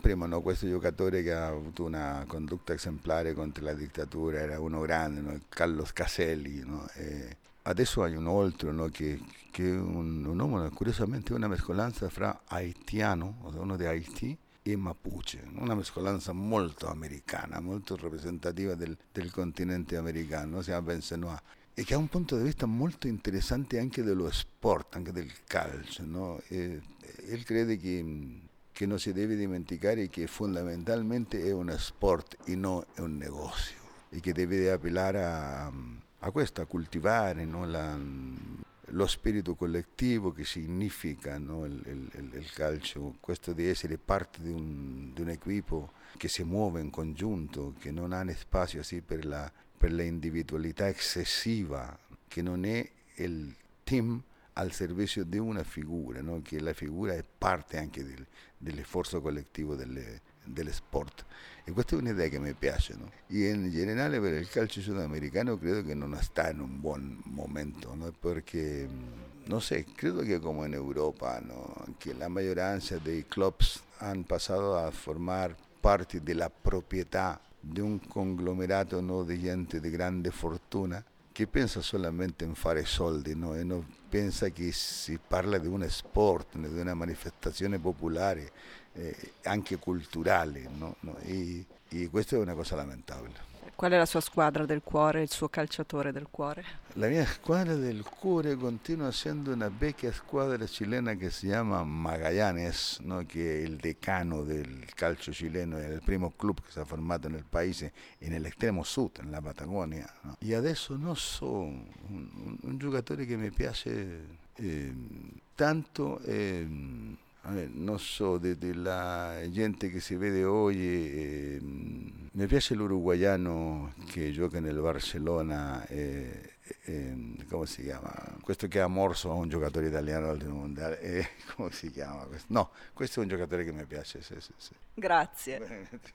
prima, no? Questo giocatore che ha avuto una condotta esemplare contro la dittatura, era uno grande, no? Carlos Caselli, no? E adesso hai un altro, no? Che è un uomo, curiosamente, una mescolanza fra haitiano, o sea, uno di Haiti, e Mapuche, una mescolanza molto americana, molto rappresentativa del continente americano, si chiama Benoit, e che ha un punto di vista molto interessante anche dello sport, anche del calcio, no? E crede che non si deve dimenticare che fondamentalmente è uno sport e non è un negozio, e che deve appellare a questo, a coltivare, no? Lo spirito collettivo che significa, no? Il calcio, questo di essere parte di un equipo che si muove in congiunto, che non ha spazio sì, per la individualità eccessiva, che non è il team al servizio di una figura, no? Che la figura è parte anche dell'esforzo collettivo dello sport. E questa è un'idea che mi piace, no? E in generale per il calcio sudamericano credo che non sta in un buon momento, no? Perché, non so, credo che come in Europa, no? Que la maggioranza dei clubs hanno passato a formare parte della proprietà di un conglomerato, no? Di gente di grande fortuna che pensa solamente in fare soldi, no? E non pensa che si parla di uno sport, di una manifestazione popolare, anche culturale, no? No? E questa è una cosa lamentabile. Qual è la sua squadra del cuore, il suo calciatore del cuore? La mia squadra del cuore continua essendo una vecchia squadra chilena che si chiama Magallanes, no? Che è il decano del calcio chileno, è il primo club che si è formato nel paese e nell'estremo sud, nella Patagonia, no? E adesso non so, un giocatore che mi piace tanto, non so, della gente che si vede oggi, mi piace l'uruguayano che gioca nel Barcellona, come si chiama? Questo che ha morso a un giocatore italiano al mondiale, come si chiama? No, questo è un giocatore che mi piace, sì, sì, sì. Grazie.